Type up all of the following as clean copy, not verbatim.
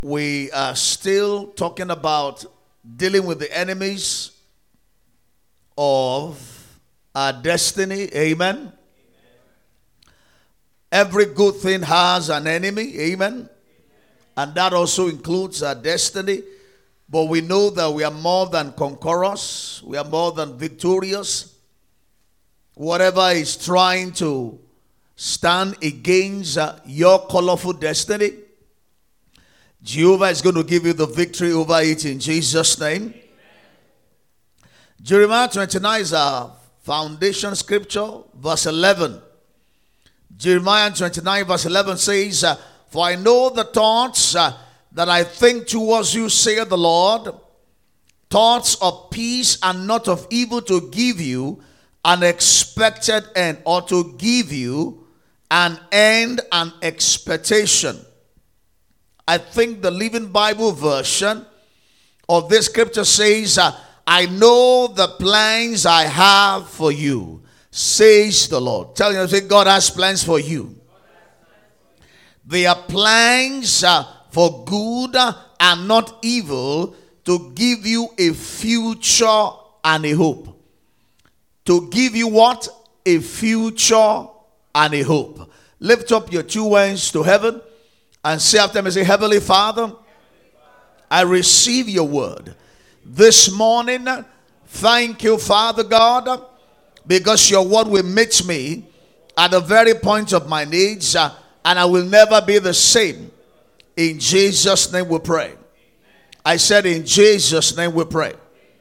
We are still talking about dealing with the enemies of our destiny. Amen. Every good thing has an enemy. Amen. And that also includes our destiny. But we know that we are more than conquerors. We are more than victorious. Whatever is trying to stand against your colorful destiny, Jehovah is going to give you the victory over it in Jesus' name. Amen. Jeremiah 29 is our foundation scripture, verse 11. Jeremiah 29 verse 11 says, "For I know the thoughts that I think towards you, saith the Lord, thoughts of peace and not of evil, to give you an expected end," or to give you an end and expectation. I think the Living Bible version of this scripture says, "I know the plans I have for you, says the Lord." Tell you, say, God has plans for you. They are plans for good and not evil, to give you a future and a hope. To give you what? A future and a hope. Lift up your two hands to heaven and say after me, say, Heavenly Father, I receive your word this morning. Thank you, Father God, because your word will meet me at the very point of my needs, and I will never be the same. In Jesus' name we pray. I said in Jesus' name we pray.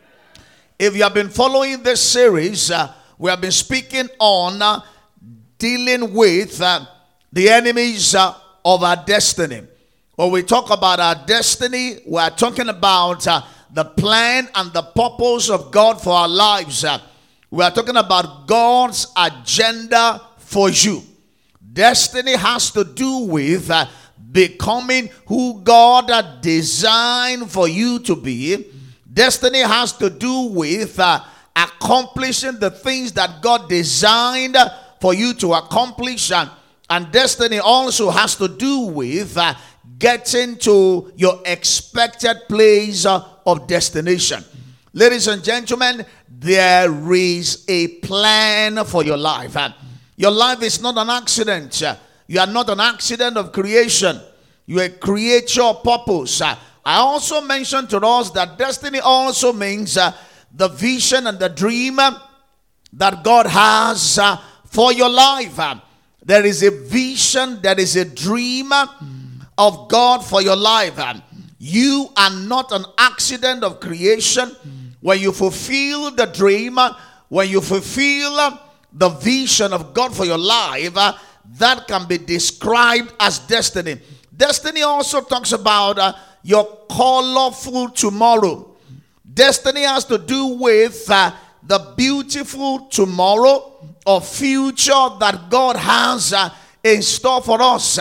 If you have been following this series, we have been speaking on dealing with the enemies of our destiny. When we talk about our destiny, we are talking about the plan and the purpose of God for our lives. We are talking about God's agenda for you. Destiny has to do with becoming who God had designed for you to be. Destiny has to do with accomplishing the things that God designed for you to accomplish. And destiny also has to do with getting to your expected place of destination. Ladies and gentlemen, there is a plan for your life. Your life is not an accident. You are not an accident of creation. You are a creature of purpose. I also mentioned to us that destiny also means the vision and the dream that God has for your life. There is a vision, there is a dream of God for your life. You are not an accident of creation. When you fulfill the dream, when you fulfill the vision of God for your life, that can be described as destiny. Destiny also talks about your colorful tomorrow. Destiny has to do with the beautiful tomorrow or future that God has in store for us.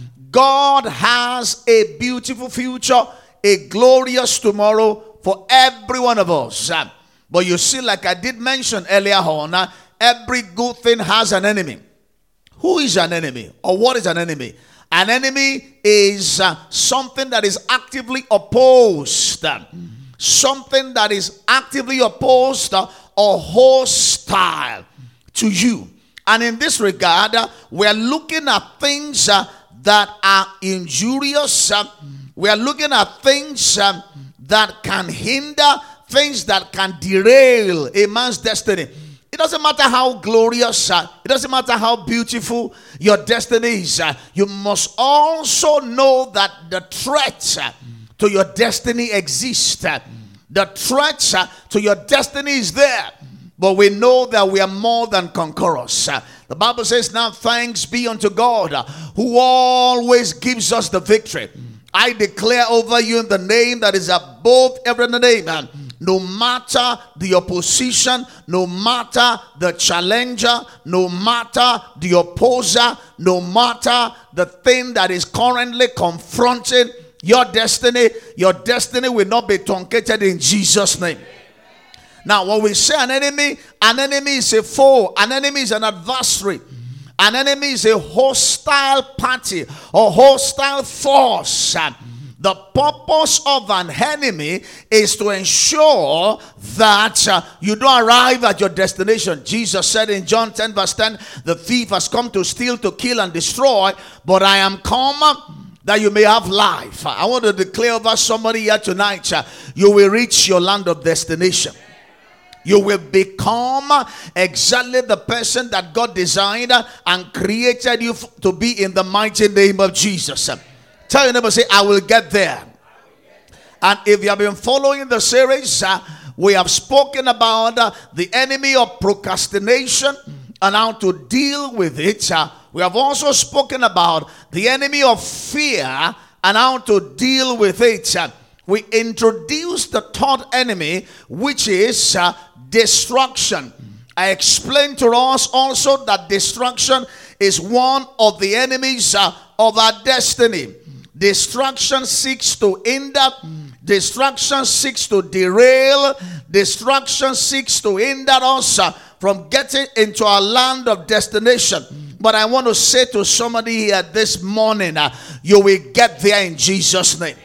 God has a beautiful future, a glorious tomorrow for every one of us. But you see, like I did mention earlier on, every good thing has an enemy. Who is an enemy? Or what is an enemy? An enemy is something that is actively opposed. Something that is actively opposed or hostile to you. And in this regard, we are looking at things that are injurious. We are looking at things that can hinder, things that can derail a man's destiny. It doesn't matter how glorious, it doesn't matter how beautiful your destiny is. You must also know that the threat to your destiny exists. The threat to your destiny is there. But we know that we are more than conquerors. The Bible says, now thanks be unto God who always gives us the victory. I declare over you in the name that is above every name, no matter the opposition, no matter the challenger, no matter the opposer, no matter the thing that is currently confronting your destiny will not be truncated in Jesus' name. Now, when we say an enemy is a foe, an enemy is an adversary. An enemy is a hostile party or hostile force The purpose of an enemy is to ensure that you don't arrive at your destination. Jesus said in John 10 verse 10, the thief has come to steal, to kill, and destroy, but I am come that you may have life. I want to declare over somebody here tonight, you will reach your land of destination. You will become exactly the person that God designed and created you to be in the mighty name of Jesus. Tell your neighbor, say, I will get there. And if you have been following the series, we have spoken about the enemy of procrastination and how to deal with it. We have also spoken about the enemy of fear and how to deal with it. We introduced the third enemy, which is destruction. I explained to us also that destruction is one of the enemies of our destiny. Destruction seeks to hinder. Destruction seeks to derail. Destruction seeks to hinder us from getting into our land of destination. But I want to say to somebody here this morning, you will get there in Jesus' name.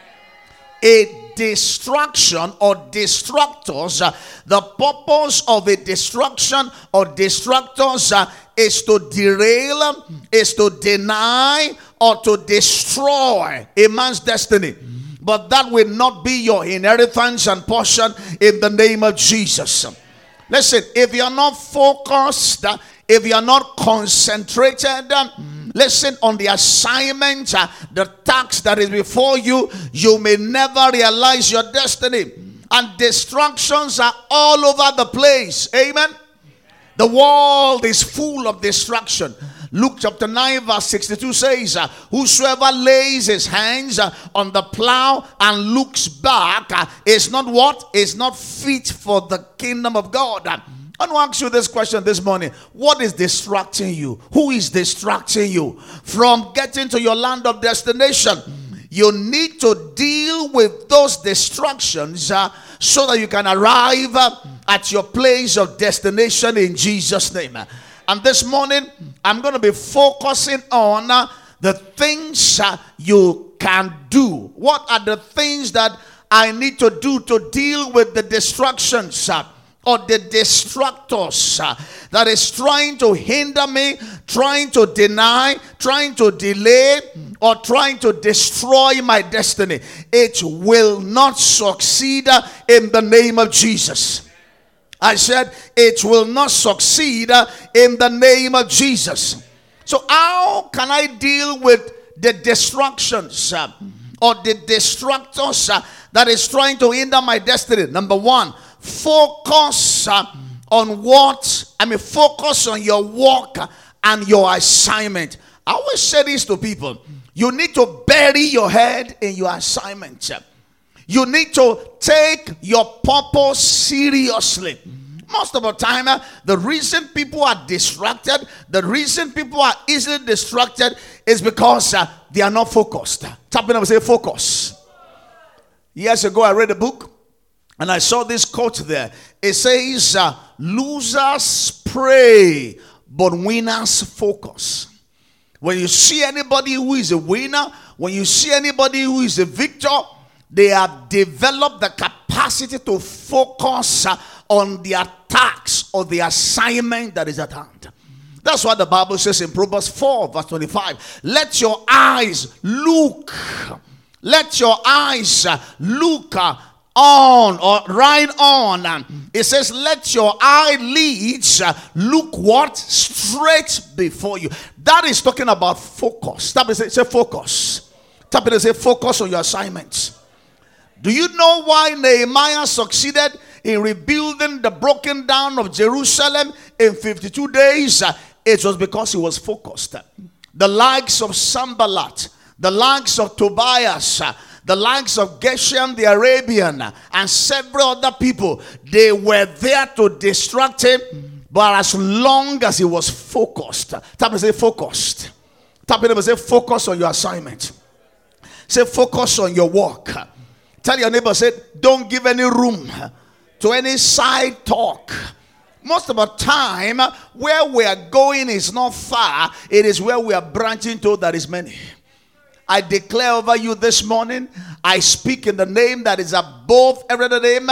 A destruction or destructors, the purpose of a destruction or destructors is to derail, is to deny, or to destroy a man's destiny. But that will not be your inheritance and portion in the name of Jesus. Listen, if you're not focused, if you're not concentrated, listen, on the assignment, the task that is before you, you may never realize your destiny. And distractions are all over the place. Amen. The world is full of distraction. Luke chapter 9 verse 62 says, whosoever lays his hands on the plow and looks back is not what? Is not fit for the kingdom of God. I want to ask you this question this morning. What is distracting you? Who is distracting you from getting to your land of destination? You need to deal with those distractions so that you can arrive at your place of destination in Jesus' name. And this morning, I'm going to be focusing on the things you can do. What are the things that I need to do to deal with the distractions or the distractors that is trying to hinder me, trying to deny, trying to delay, or trying to destroy my destiny? It will not succeed in the name of Jesus. I said it will not succeed in the name of Jesus. So how can I deal with the distractions or the distractors that is trying to hinder my destiny? Number one, focus on focus on your work and your assignment. I always say this to people. You need to bury your head in your assignment. You need to take your purpose seriously. Most of the time, the reason people are distracted, the reason people are easily distracted is because they are not focused. Tap in and say focus. Years ago, I read a book and I saw this quote there. It says, losers pray, but winners focus. When you see anybody who is a winner, when you see anybody who is a victor, they have developed the capacity to focus on their task or the assignment that is at hand. That's what the Bible says in Proverbs 4 verse 25. Let your eyes look. Let your eyes look on or right on. It says, let your eyelids look what? Straight before you. That is talking about focus. That is, say focus. Tap it and say focus on your assignments. Do you know why Nehemiah succeeded in rebuilding the broken down of Jerusalem in 52 days? It was because he was focused. The likes of Sanballat, the likes of Tobias, the likes of Geshem the Arabian, and several other people, they were there to distract him, but as long as he was focused. Tap and say focused. Tap it and say focus on your assignment. Say focus on your work. Tell your neighbor, say, don't give any room to any side talk. Most of the time, where we are going is not far. It is where we are branching to that is many. I declare over you this morning, I speak in the name that is above every other name,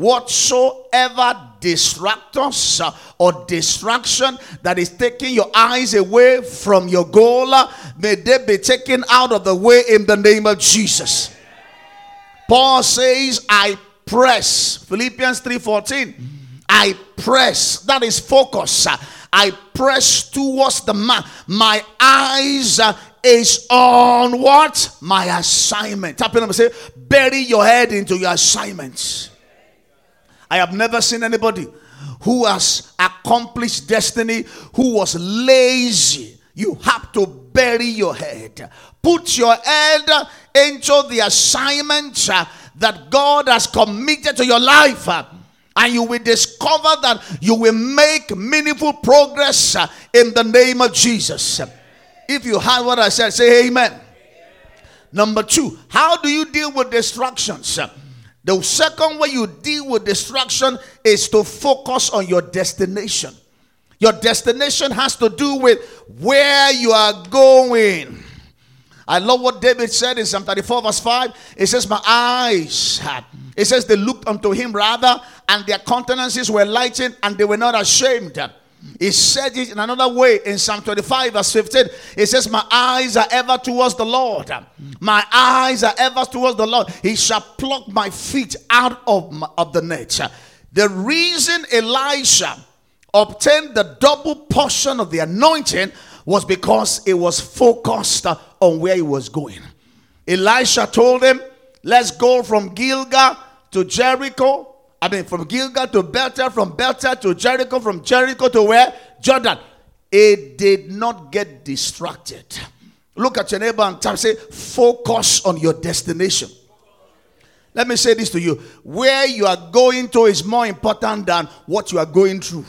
whatsoever distractors or distraction that is taking your eyes away from your goal, may they be taken out of the way in the name of Jesus. Paul says, I press. Philippians 3:14. I press. That is focus. I press towards the mark. My eyes is on what? My assignment. Tap in and say, bury your head into your assignments. I have never seen anybody who has accomplished destiny who was lazy. You have to bury your head. Put your head into the assignment that God has committed to your life. And you will discover that you will make meaningful progress in the name of Jesus. If you heard what I said, say amen. Number 2, how do you deal with distractions? The second way you deal with distraction is to focus on your destination. Your destination has to do with where you are going. I love what David said in Psalm 34 verse 5. It says, my eyes had. It says they looked unto him rather, and their countenances were lightened, and they were not ashamed. He said it in another way in Psalm 25 verse 15. It says, my eyes are ever towards the Lord. My eyes are ever towards the Lord. He shall pluck my feet out of the net. The reason Elisha obtained the double portion of the anointing was because it was focused on where he was going. Elisha told him, let's go from Gilgal to Jericho. From Gilgal to Bethel, from Bethel to Jericho, from Jericho to where? Jordan. It did not get distracted. Look at your neighbor and say, focus on your destination. Let me say this to you. Where you are going to is more important than what you are going through.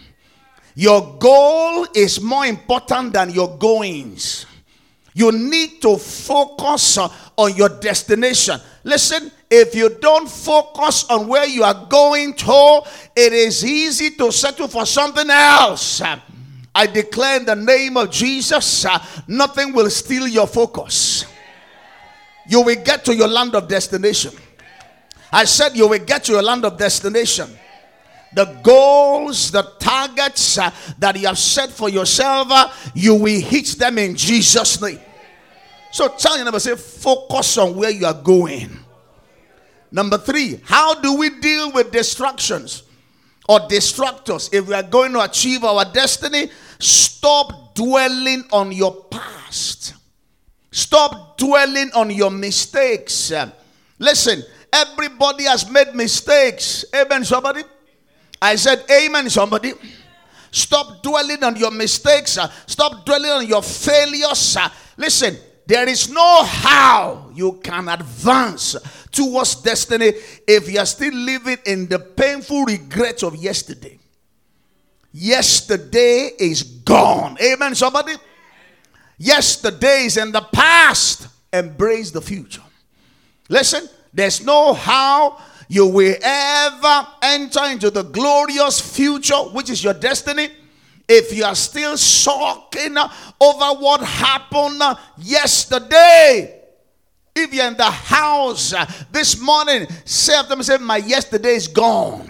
Your goal is more important than your goings. You need to focus on your destination. Listen, if you don't focus on where you are going to, it is easy to settle for something else. I declare in the name of Jesus, nothing will steal your focus. You will get to your land of destination. I said you will get to your land of destination. The goals, the targets that you have set for yourself, you will hit them in Jesus' name. So tell your neighbor, say, focus on where you are going. Number 3, how do we deal with distractions or distractors? If we are going to achieve our destiny, stop dwelling on your past. Stop dwelling on your mistakes. Listen, everybody has made mistakes. Amen, somebody? I said amen, somebody. Stop dwelling on your mistakes. Stop dwelling on your failures. Listen, there is no how you can advance towards destiny if you are still living in the painful regrets of yesterday. Yesterday is gone. Amen, somebody? Yesterday is in the past. Embrace the future. Listen, there's no how you will ever enter into the glorious future, which is your destiny, if you are still sulking over what happened yesterday. If you're in the house this morning, say after me, say, my yesterday is gone.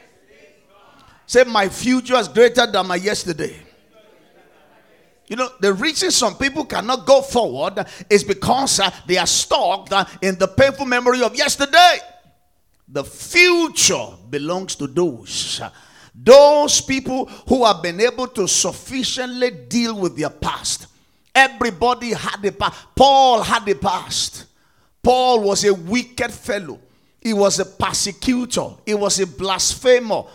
Say, my future is greater than my yesterday. You know, the reason some people cannot go forward is because they are stuck in the painful memory of yesterday. The future belongs to those people who have been able to sufficiently deal with their past. Everybody had a past. Paul had a past. Paul was a wicked fellow. He was a persecutor. He was a blasphemer.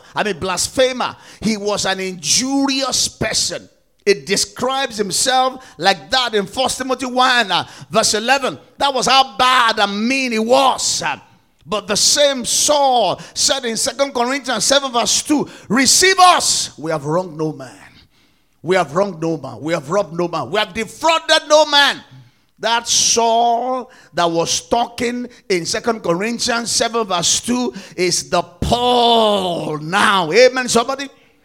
He was an injurious person. It describes himself like that in 1 Timothy 1 verse 11. That was how bad and mean he was. But the same Saul said in 2 Corinthians 7 verse 2, receive us. We have wronged no man. We have wronged no man. We have robbed no man. We have defrauded no man. That Saul that was talking in 2 Corinthians 7 verse 2 is the Paul now. Amen, somebody?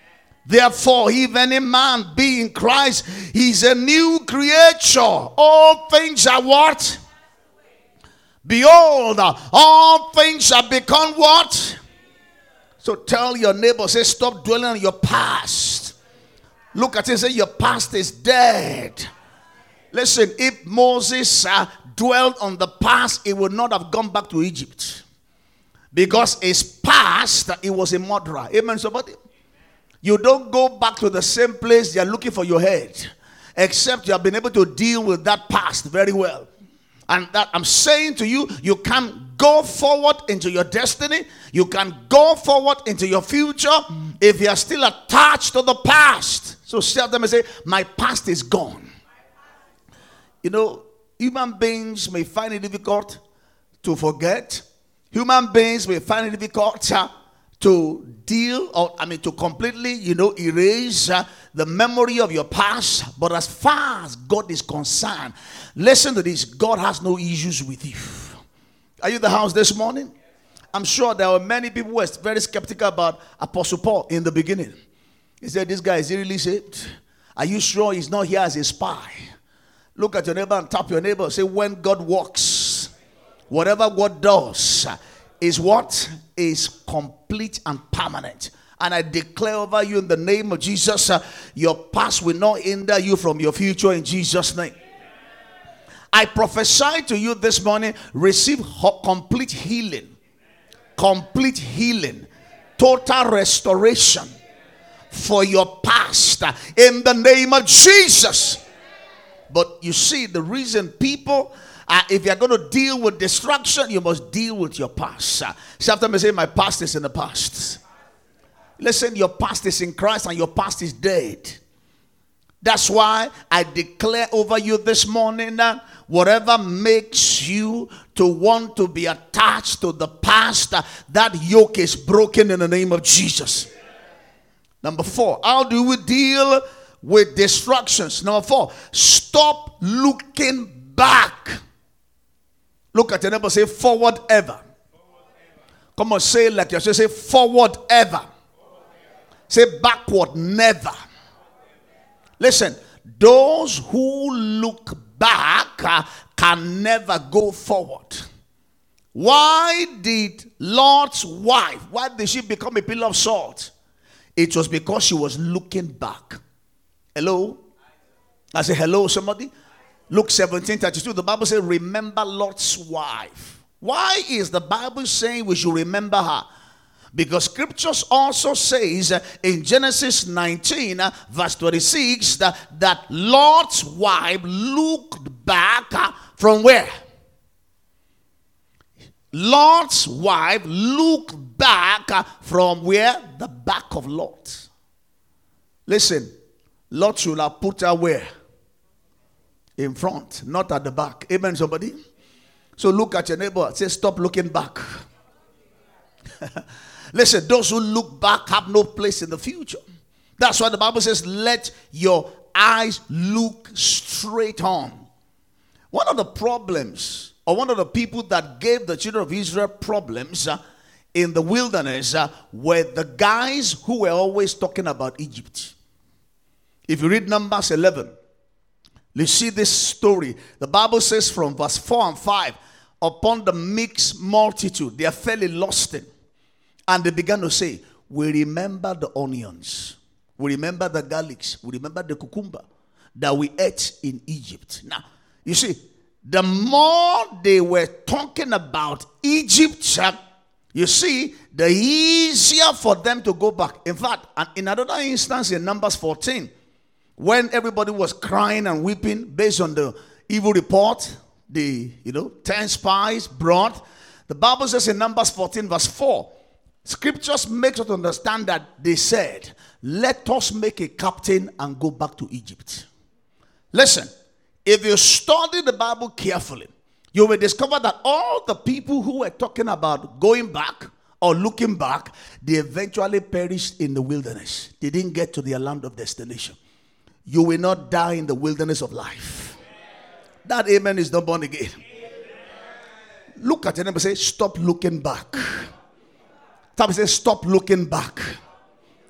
Therefore, if any man be in Christ, he's a new creature. All things are what? Behold, all things have become what? So tell your neighbor, say, stop dwelling on your past. Look at it, say, your past is dead. Listen, if Moses dwelled on the past, he would not have gone back to Egypt. Because his past, he was a murderer. Amen, somebody? You don't go back to the same place they are looking for your head, except you have been able to deal with that past very well. And that I'm saying to you, you can go forward into your destiny. You can go forward into your future if you are still attached to the past. So tell them and say, my past is gone. You know, human beings may find it difficult to forget. Human beings may find it difficult to deal, to completely, erase the memory of your past. But as far as God is concerned, listen to this, God has no issues with you. Are you in the house this morning? I'm sure there were many people who were very skeptical about Apostle Paul in the beginning. He said, this guy, is he really saved? Are you sure he's not here as a spy? Look at your neighbor and tap your neighbor. Say, when God walks, whatever God does is what? Is complete and permanent. And I declare over you in the name of Jesus, your past will not hinder you from your future in Jesus' name. I prophesy to you this morning, receive complete healing, total restoration for your past in the name of Jesus. But you see, the reason people, if you're going to deal with destruction, you must deal with your past. So after me say, my past is in the past. Listen, your past is in Christ and your past is dead. That's why I declare over you this morning that whatever makes you to want to be attached to the past, that yoke is broken in the name of Jesus. Number 4, how do we deal with distractions? Number 4, stop looking back. Look at your neighbor, say forward ever. Come on, say it like you say forward ever. Say backward never. Listen, those who look back can never go forward. Why did Lot's wife, why did she become a pillar of salt? It was because she was looking back. Hello? I say hello, somebody. Luke 17:32, the Bible says, remember Lot's wife. Why is the Bible saying we should remember her? Because scriptures also says in Genesis 19 verse 26 that Lot's wife looked back from where? Lot's wife looked back from where? The back of Lot. Listen, Lot should have put her where? In front, not at the back. Amen, somebody? So look at your neighbor. Say, stop looking back. Listen, those who look back have no place in the future. That's why the Bible says, let your eyes look straight on. One of the problems, or one of the people that gave the children of Israel problems in the wilderness were the guys who were always talking about Egypt. If you read Numbers 11, you see this story. The Bible says from verse 4 and 5, upon the mixed multitude, they are fairly lost in. And they began to say, we remember the onions. We remember the garlics. We remember the cucumber that we ate in Egypt. Now, you see, the more they were talking about Egypt, you see, the easier for them to go back. In fact, in another instance in Numbers 14, when everybody was crying and weeping based on the evil report, the 10 spies brought, the Bible says in Numbers 14 verse 4, scriptures make us understand that they said, let us make a captain and go back to Egypt. Listen, if you study the Bible carefully, you will discover that all the people who were talking about going back or looking back, they eventually perished in the wilderness. They didn't get to their land of destination. You will not die in the wilderness of life. That amen is not born again. Look at your neighbor and say, stop looking back. Say, stop looking back.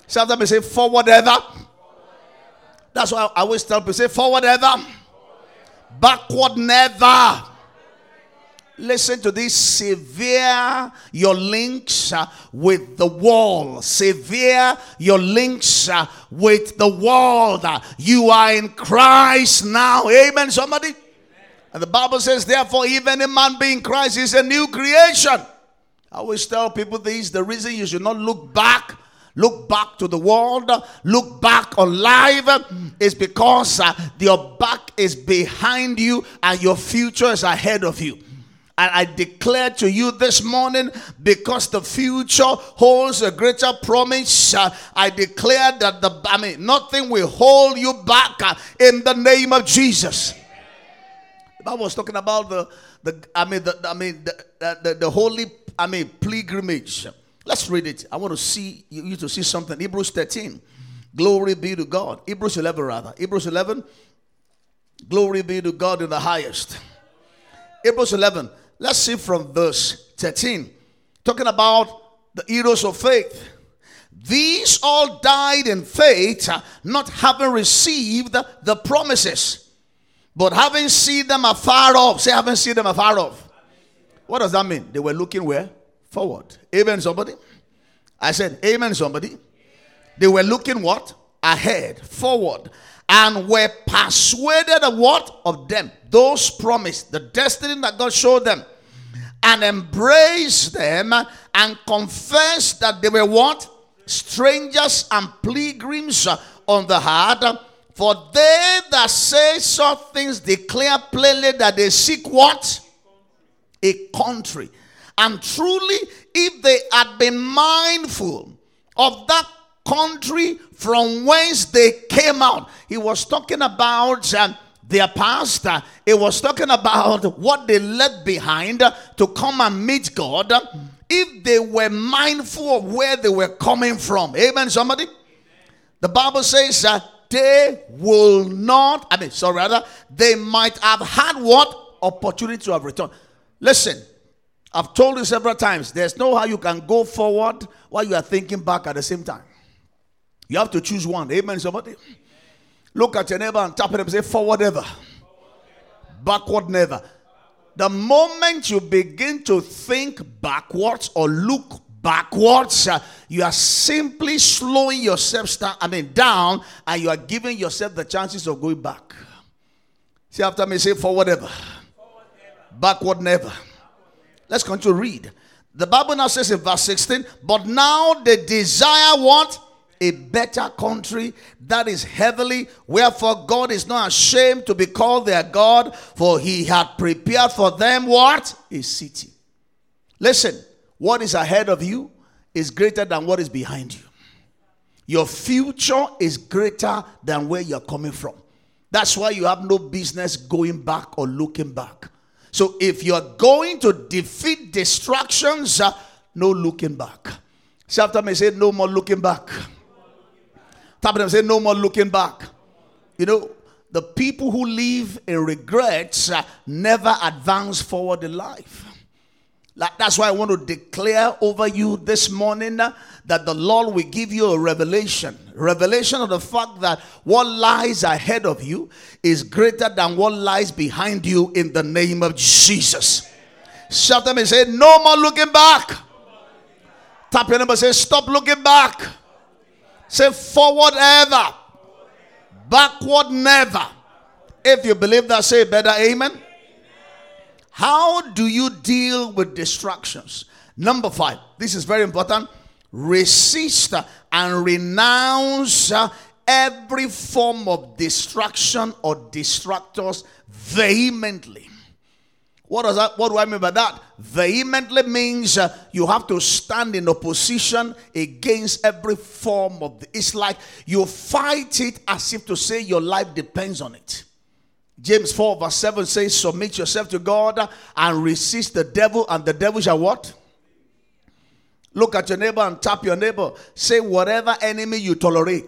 Sometimes say forward ever. That's why I always tell people, say forward ever, backward never. Listen to this. Sever your links with the wall. Sever your links with the world. You are in Christ now. Amen, somebody? Amen. And the Bible says, therefore, even a man being Christ is a new creation. I always tell people this. The reason you should not look back to the world, look back on life, is because your back is behind you and your future is ahead of you. And I declare to you this morning, because the future holds a greater promise, I declare that nothing will hold you back in the name of Jesus. The Bible was talking about the holy pilgrimage. Let's read it. I want to see you to see something. Hebrews 13. Glory be to God. Hebrews 11 rather. Hebrews 11. Glory be to God in the highest. Hebrews 11. Let's see from verse 13. Talking about the heroes of faith. These all died in faith, not having received the promises, but having seen them afar off. Say, having seen them afar off. What does that mean? They were looking where? Forward. Amen, somebody? I said, amen, somebody? They were looking what? Ahead, forward. And were persuaded of what? Of them. Those promised, the destiny that God showed them. And embraced them and confessed that they were what? Strangers and pilgrims on the earth. For they that say such things declare plainly that they seek what? A country. And truly, if they had been mindful of that country from whence they came out. He was talking about their past. It was talking about what they left behind to come and meet God. If they were mindful of where they were coming from. Amen, somebody? Amen. The Bible says that they will not, they might have had what? Opportunity to have returned. Listen, I've told you several times, there's no how you can go forward while you are thinking back at the same time. You have to choose one. Amen, somebody? Look at your neighbor and tap him and say, forward ever. Backward never. The moment you begin to think backwards or look backwards, you are simply slowing yourself down, and you are giving yourself the chances of going back. See after me, say forward ever. Backward never. Let's continue to read. The Bible now says in verse 16, but now they desire what? A better country that is heavenly, wherefore God is not ashamed to be called their God, for he had prepared for them what? A city. Listen, what is ahead of you is greater than what is behind you. Your future is greater than where you're coming from. That's why you have no business going back or looking back. So if you're going to defeat distractions, no looking back. Say after me, say no more looking back. Tap them, say no more looking back. You know, the people who live in regrets never advance forward in life. That's why I want to declare over you this morning that the Lord will give you a revelation of the fact that what lies ahead of you is greater than what lies behind you in the name of Jesus. Shout them and say, no more looking back. Tap your neighbor, say, stop looking back. Say, forward ever, backward never. If you believe that, say better amen. How do you deal with distractions? Number 5, this is very important. Resist and renounce every form of distraction or distractors vehemently. What do I mean by that? Vehemently means you have to stand in opposition against every form of it's like you fight it as if to say your life depends on it. James 4 verse 7 says, submit yourself to God and resist the devil, and the devil shall what? Look at your neighbor and tap your neighbor. Say, whatever enemy you tolerate.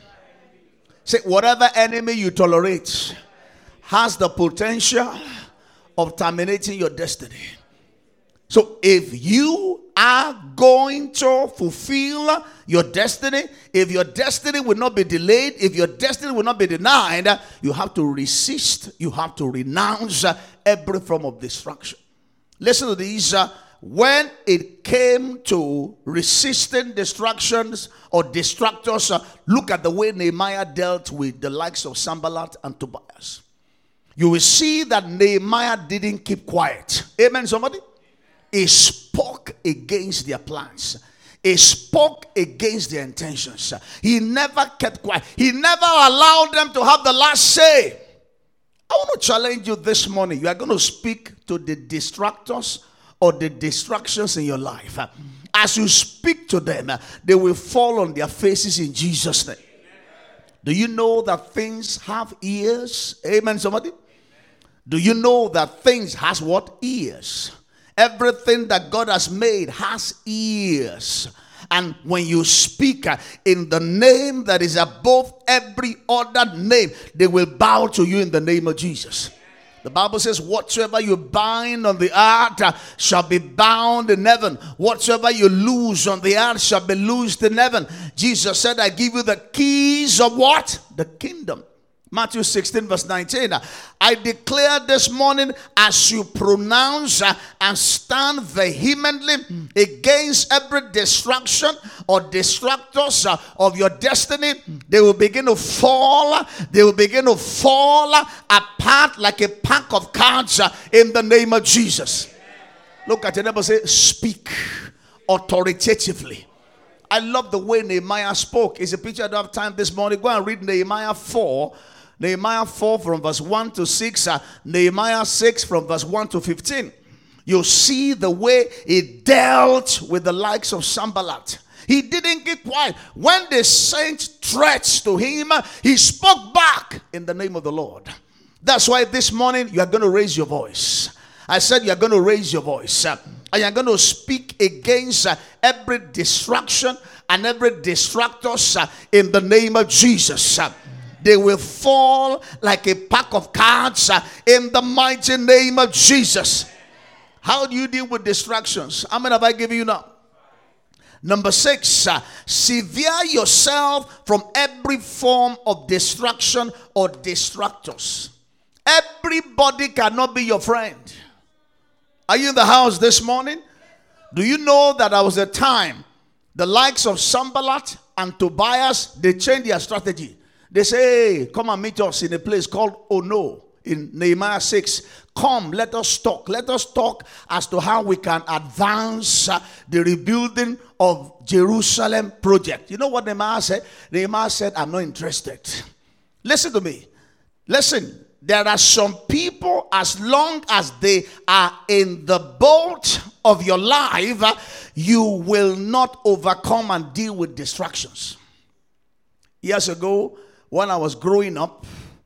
Say, whatever enemy you tolerate has the potential of terminating your destiny. So if you are going to fulfill your destiny, if your destiny will not be delayed, if your destiny will not be denied, you have to resist, you have to renounce every form of distraction. Listen to these. When it came to resisting distractions or distractors, look at the way Nehemiah dealt with the likes of Sanballat and Tobias. You will see that Nehemiah didn't keep quiet. Amen, somebody? He spoke against their plans. He spoke against their intentions. He never kept quiet. He never allowed them to have the last say. I want to challenge you this morning. You are going to speak to the distractors or the distractions in your life. As you speak to them, they will fall on their faces in Jesus' name. Do you know that things have ears? Amen, somebody? Do you know that things has what? Ears. Everything that God has made has ears. And when you speak in the name that is above every other name, they will bow to you in the name of Jesus. The Bible says, whatsoever you bind on the earth shall be bound in heaven. Whatsoever you loose on the earth shall be loosed in heaven. Jesus said, I give you the keys of what? The kingdom. Matthew 16 verse 19. I declare this morning, as you pronounce and stand vehemently against every distraction or distractors of your destiny, they will begin to fall. They will begin to fall apart like a pack of cards in the name of Jesus. Look at your neighbor, say, speak authoritatively. I love the way Nehemiah spoke. It's a picture. I don't have time this morning. Go and read Nehemiah 4. Nehemiah 4 from verse 1 to 6. Nehemiah 6 from verse 1 to 15. You'll see the way he dealt with the likes of Sanballat. He didn't keep quiet. When they sent threats to him, he spoke back in the name of the Lord. That's why this morning you are going to raise your voice. I said you are going to raise your voice. And you are going to speak against every distraction and every distractor in the name of Jesus. They will fall like a pack of cards in the mighty name of Jesus. How do you deal with distractions? How many have I given you now? Number 6, sever yourself from every form of distraction or distractors. Everybody cannot be your friend. Are you in the house this morning? Do you know that there was a time the likes of Sanballat and Tobias, they changed their strategy. They say, hey, come and meet us in a place called Ono in Nehemiah 6. Come, let us talk. Let us talk as to how we can advance the rebuilding of Jerusalem project. You know what Nehemiah said? Nehemiah said, I'm not interested. Listen to me. Listen, there are some people, as long as they are in the boat of your life, you will not overcome and deal with distractions. Years ago, when I was growing up,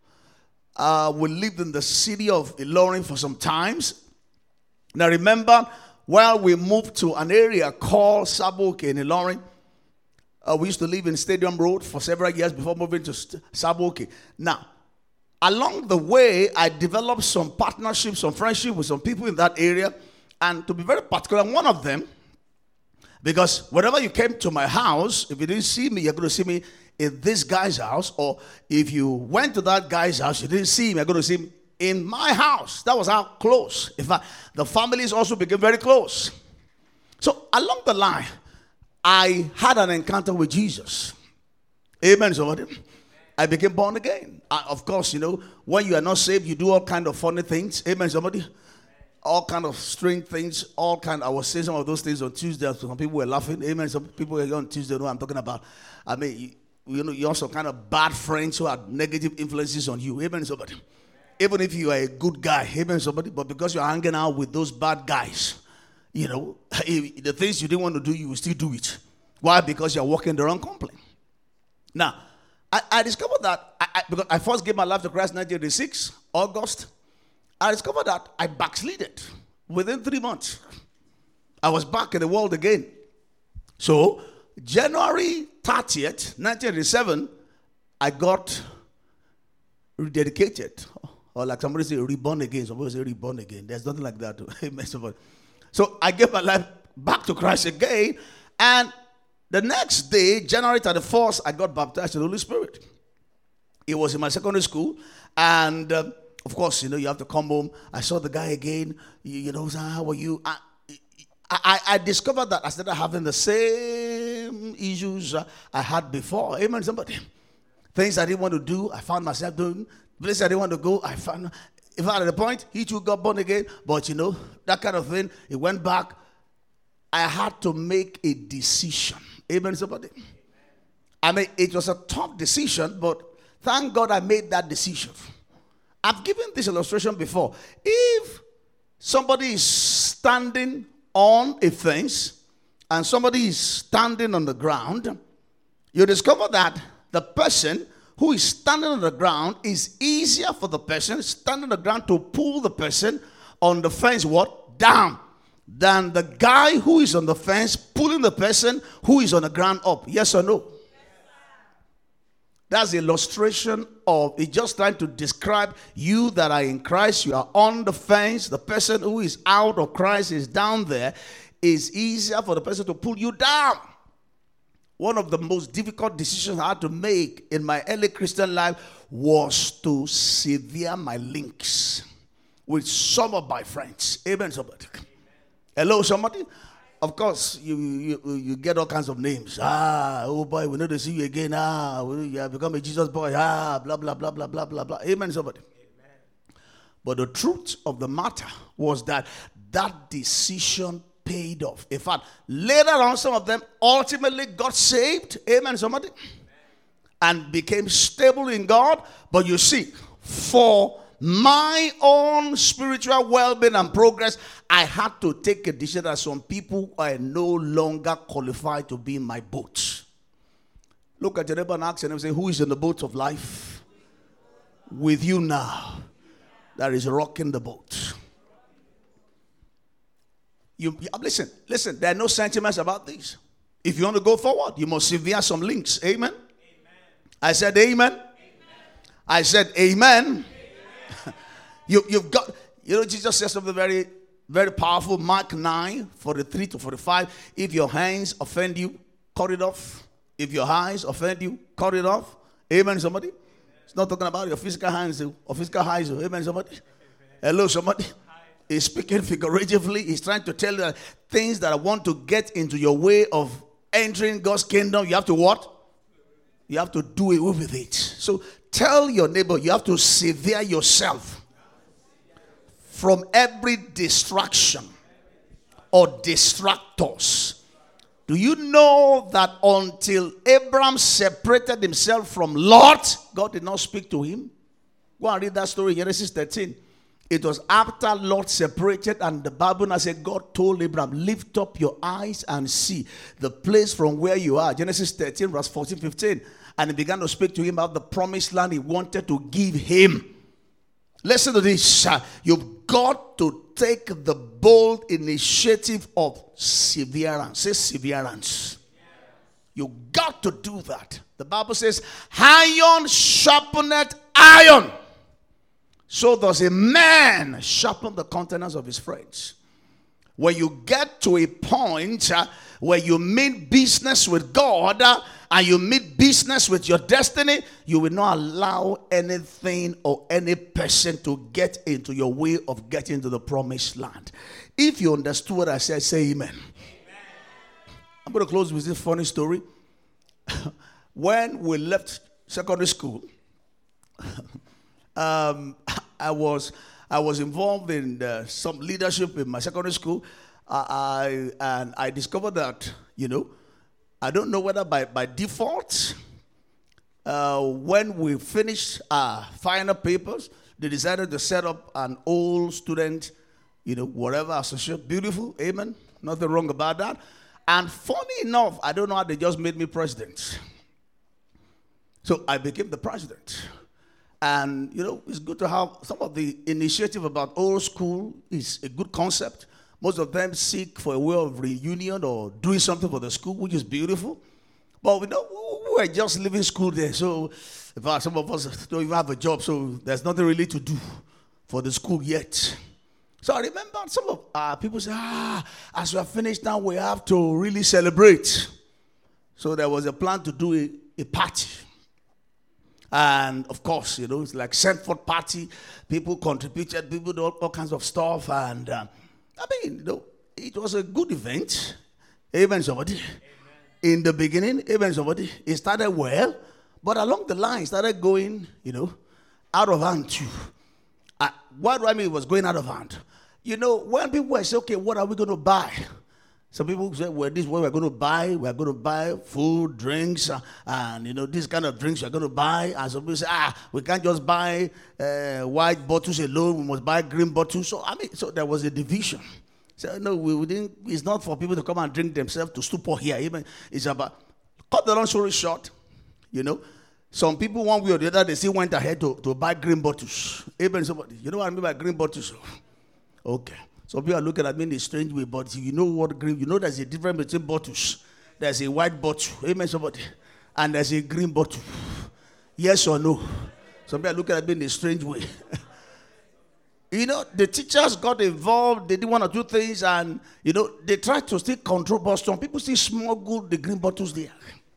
we lived in the city of Ilorin for some times. And I remember while we moved to an area called Saboke in Ilorin, we used to live in Stadium Road for several years before moving to Saboke. Now, along the way, I developed some partnerships, some friendship with some people in that area. And to be very particular, one of them, because whenever you came to my house, if you didn't see me, you're going to see me in this guy's house. Or if you went to that guy's house, you didn't see him, you're going to see him in my house. That was how close. In fact, the families also became very close. So along the line, I had an encounter with Jesus. Amen, somebody. I became born again. Of course, you know, when you are not saved, you do all kind of funny things. Amen, somebody. All kind of strange things, I was saying some of those things on Tuesday. Some people were laughing. Amen. Some people were on Tuesday know what I'm talking about. I mean, you know, you're also kind of bad friends who have negative influences on you. Amen, somebody. Even if you are a good guy, amen, somebody, but because you're hanging out with those bad guys, you know, the things you didn't want to do, you will still do it. Why? Because you're walking the wrong company. Now, I discovered that because I first gave my life to Christ in 1986, August. I discovered that I backslided within 3 months. I was back in the world again. So, January 30th, 1987, I got rededicated. Or like somebody say, reborn again. Somebody say, reborn again. There's nothing like that. So I gave my life back to Christ again. And the next day, January 31st, I got baptized in the Holy Spirit. It was in my secondary school. And of course, you have to come home. I saw the guy again. How are you? I discovered that I started having the same issues I had before. Amen, somebody. Things I didn't want to do, I found myself doing. Places I didn't want to go, I found. In fact, at the point, he too got born again. But that kind of thing, he went back. I had to make a decision. Amen, somebody. I mean, it was a tough decision, but thank God I made that decision. I've given this illustration before. If somebody is standing on a fence and somebody is standing on the ground, you discover that the person who is standing on the ground is easier for the person standing on the ground to pull the person on the fence down than the guy who is on the fence pulling the person who is on the ground up. Yes or no? That's the illustration of it, just trying to describe you that are in Christ. You are on the fence. The person who is out of Christ is down there. It's easier for the person to pull you down. One of the most difficult decisions I had to make in my early Christian life was to sever my links with some of my friends. Amen, somebody. Hello, somebody. Of course, you get all kinds of names. Oh boy, we need to see you again. You have become a Jesus boy. Blah, blah, blah, blah, blah, blah, blah. Amen, somebody. Amen. But the truth of the matter was that decision paid off. In fact, later on, some of them ultimately got saved. Amen, somebody. Amen. And became stable in God. But you see, for my own spiritual well-being and progress, I had to take a decision that some people are no longer qualified to be in my boat. Look at your neighbor and ask him and say, who is in the boat of life with you now that is rocking the boat? Listen, there are no sentiments about this. If you want to go forward, you must sever some links. Amen? Amen. I said amen. Amen. I said amen. Amen. You've got, Jesus says something very, very powerful. Mark 9:43-45. If your hands offend you, cut it off. If your eyes offend you, cut it off. Amen, somebody? Amen. It's not talking about your physical hands or physical eyes. Amen, somebody? Amen. Hello, somebody? He's speaking figuratively. He's trying to tell you that things that I want to get into your way of entering God's kingdom, you have to what? You have to do away with it. So tell your neighbor, you have to sever yourself from every distraction or distractors. Do you know that until Abraham separated himself from Lot, God did not speak to him? Go and read that story in Genesis 13. It was after Lot separated, and the Bible now said God told Abraham, lift up your eyes and see the place from where you are. Genesis 13 verse 14-15. And he began to speak to him about the promised land he wanted to give him. Listen to this. You've got to take the bold initiative of severance. Say severance. You got to do that. The Bible says, iron sharpeneth iron. So does a man sharpen the countenance of his friends. When you get to a point where you mean business with God and you mean business with your destiny, you will not allow anything or any person to get into your way of getting to the promised land. If you understood what I said, say amen. Amen. I'm going to close with this funny story. When we left secondary school, I was involved in some leadership in my secondary school. And I discovered that, I don't know whether by default, when we finished our final papers, they decided to set up an old student, whatever association. Beautiful, amen. Nothing wrong about that. And funny enough, I don't know how they just made me president. So I became the president. And, it's good to have some of the initiative about old school is a good concept. Most of them seek for a way of reunion or doing something for the school, which is beautiful. But we were just leaving school there. So, in fact, some of us don't even have a job, so there's nothing really to do for the school yet. So I remember some of people say, as we are finished now, we have to really celebrate. So there was a plan to do a party. And of course, it's like Sandford party. People contributed, people did all kinds of stuff. And it was a good event. Amen, somebody. Amen. In the beginning, amen, somebody. It started well, but along the line, it started going, out of hand too. What do I mean? It was going out of hand. When people were saying, okay, what are we going to buy? Some people say, well, this is what we're going to buy. We're going to buy food, drinks, and, this kind of drinks we're going to buy. And some people say, we can't just buy white bottles alone. We must buy green bottles. So there was a division. So, no, we didn't. It's not for people to come and drink themselves to stupor here. Even it's about, cut the long story short, some people, one way or the other, they still went ahead to buy green bottles. Amen. Somebody, you know what I mean by green bottles? Okay. Some people are looking at me in a strange way, but you know what green, there's a difference between bottles. There's a white bottle, amen, somebody, and there's a green bottle. Yes or no? Some people are looking at me in a strange way. The teachers got involved, they did one or two things, and, they tried to still control, but some people still smuggled the green bottles there.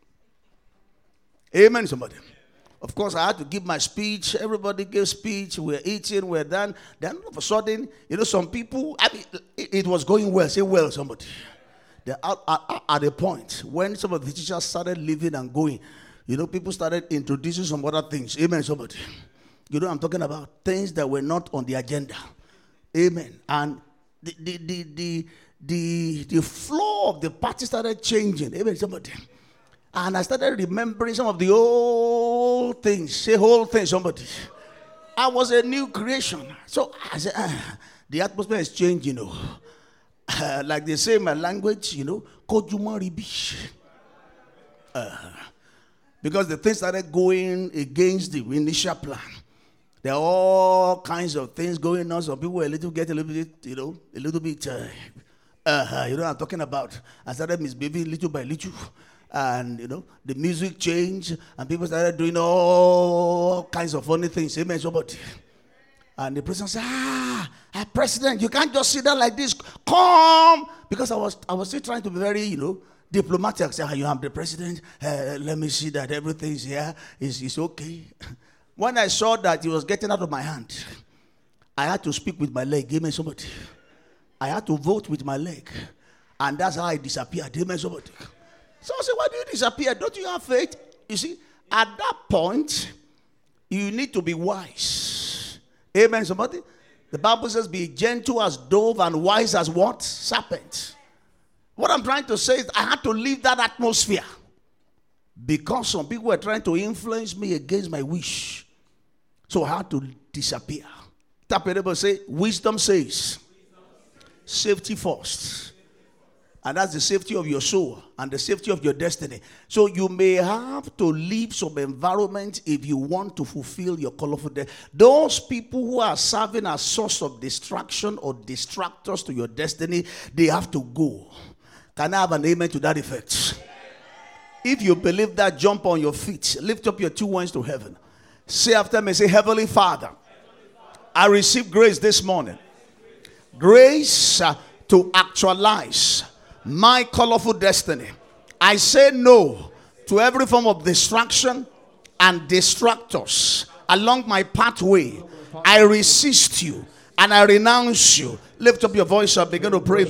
Amen, somebody. Of course, I had to give my speech. Everybody gave speech. We're eating. We're done. Then all of a sudden, some people, it was going well. Say well, somebody. They're at a point when some of the teachers started leaving and going, people started introducing some other things. Amen, somebody. I'm talking about things that were not on the agenda. Amen. And the flow of the party started changing. Amen, somebody. And I started remembering some of the old things. Say whole thing, somebody. I was a new creation. So I said, the atmosphere is changing, like they say in my language, Kojuma Ribish. Because the things started going against the initial plan. There are all kinds of things going on. Some people were a little bit, you know what I'm talking about. I started misbehaving little by little. And, the music changed. And people started doing all kinds of funny things. Amen, somebody. And the president said, President, you can't just sit there like this. Come. Because I was still trying to be very, diplomatic. I said, I'm the president. Let me see that everything's here. It's okay. When I saw that he was getting out of my hand, I had to speak with my leg. Amen, somebody. I had to vote with my leg. And that's how I disappeared. Amen, somebody. So I said, why do you disappear? Don't you have faith? You see, at that point, you need to be wise. Amen, somebody. The Bible says, be gentle as dove and wise as what? Serpent. What I'm trying to say is I had to leave that atmosphere. Because some people were trying to influence me against my wish. So I had to disappear. Tap your neighbor, say, wisdom says, safety first. And that's the safety of your soul and the safety of your destiny. So you may have to leave some environment if you want to fulfill your colorful destiny. Those people who are serving as source of distraction or distractors to your destiny, they have to go. Can I have an amen to that effect? If you believe that, jump on your feet. Lift up your two hands to heaven. Say after me, say, Heavenly Father, I receive grace this morning. Grace to actualize my colorful destiny. I say no to every form of distraction and distractors along my pathway. I resist you and I renounce you. Lift up your voice and begin to pray.